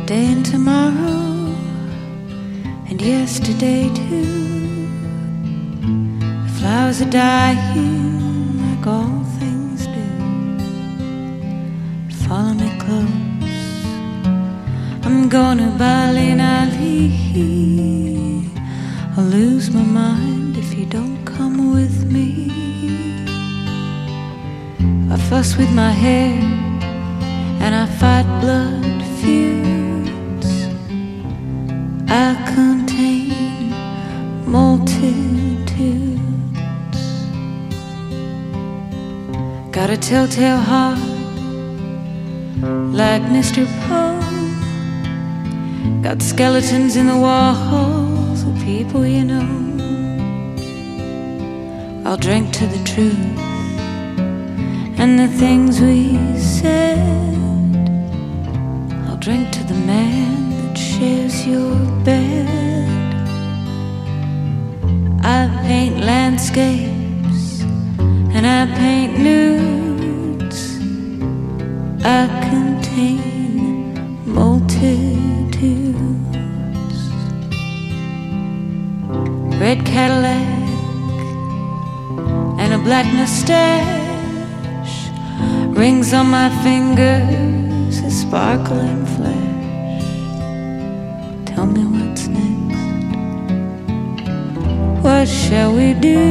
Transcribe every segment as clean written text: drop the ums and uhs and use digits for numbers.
Today and tomorrow and yesterday too. The flowers are dying like all things do. Follow me close, I'm gonna Bali Nali. I'll lose my mind if you don't come with me. I fuss with my hair and I fight blood feuds. I contain multitudes. Got a telltale heart like Mr. Poe. Got skeletons in the walls of people you know. I'll drink to the truth and the things we said. I'll drink to the man that shares your bed. I paint landscapes and I paint nudes. I contain multitudes. Red Cadillac and a black mustache, rings on my fingers, a sparkling flash. Tell me what's next. What shall we do?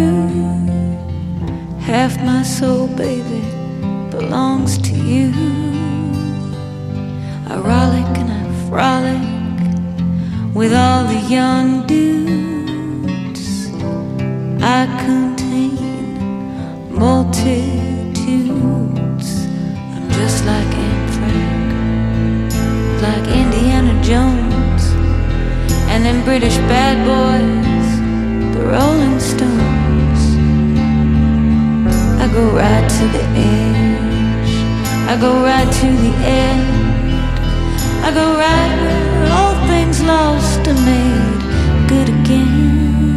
Half my soul, baby, belongs to you. I rollick and I frolic with all the young dudes. I contain multitudes. I'm just like Anne Frank, like Indiana Jones, and them British bad boys, the Rolling Stones. I go right to the edge, I go right to the end. I go right where all things lost are made good again.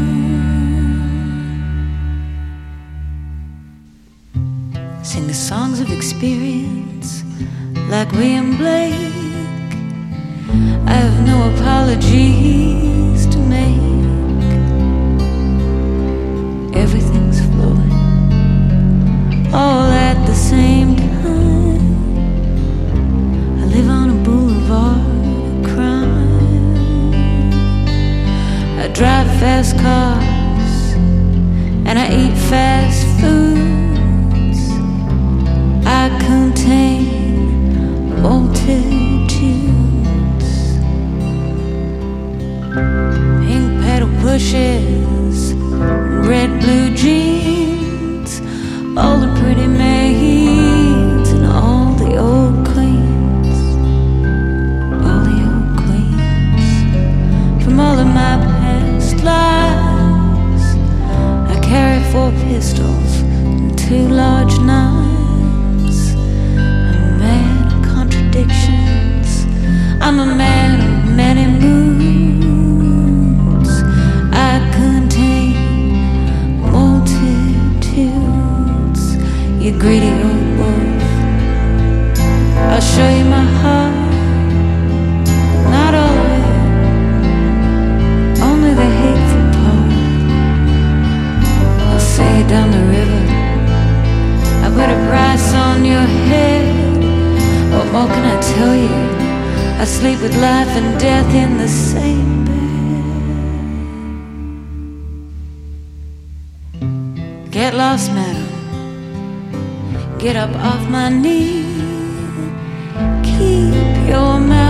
Sing the songs of experience like William Blake. I have no apologies to make. Everything's flowing all at the same time. I live on a boulevard of crime. I drive fast cars and I eat fast foods. I contain multitudes. Pink pedal pushes, red blue jeans, all the pretty maids and all the old queens, all the old queens from all of my past lives. I carry 4 pistols and 2 large knives. I'm a man of contradictions, I'm a man of many moods. I contain multitudes. You greedy old wolf, I'll show you my heart. Not all of it, only the hateful part. I'll say down the river, I put a price on your head. What more can I tell you? I sleep with life and death in the same bed. Get lost, madam, get up off my knee. Keep your mouth